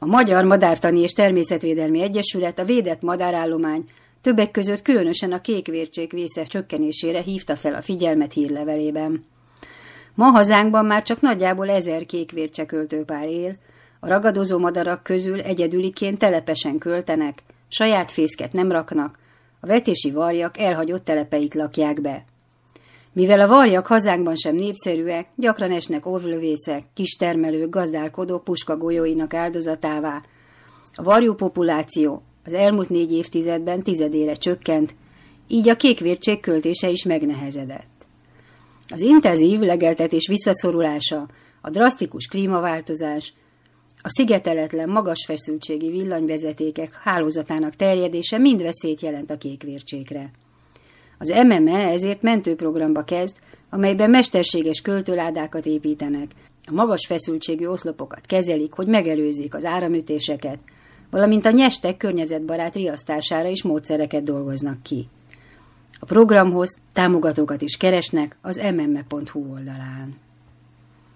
A Magyar Madártani és Természetvédelmi Egyesület a védett madárállomány, többek között különösen a kékvércsék vésze csökkenésére hívta fel a figyelmet hírlevelében. Ma hazánkban már csak nagyjából 1000 kékvércseköltőpár él, a ragadozó madarak közül egyedüliként telepesen költenek, saját fészket nem raknak, a vetési varjak elhagyott telepeit lakják be. Mivel a varjak hazánkban sem népszerűek, gyakran esnek orvlövészek, kistermelők, gazdálkodók puskagolyóinak áldozatává. A varjú populáció az elmúlt 4 évtizedben 10-ére csökkent, így a kékvércsék költése is megnehezedett. Az intenzív legeltetés visszaszorulása, a drasztikus klímaváltozás, a szigeteletlen magas feszültségi villanyvezetékek hálózatának terjedése mind veszélyt jelent a kékvércsékre. Az MME ezért mentőprogramba kezd, amelyben mesterséges költőládákat építenek, a magas feszültségű oszlopokat kezelik, hogy megelőzzék az áramütéseket, valamint a nyestek környezetbarát riasztására is módszereket dolgoznak ki. A programhoz támogatókat is keresnek az mme.hu oldalán.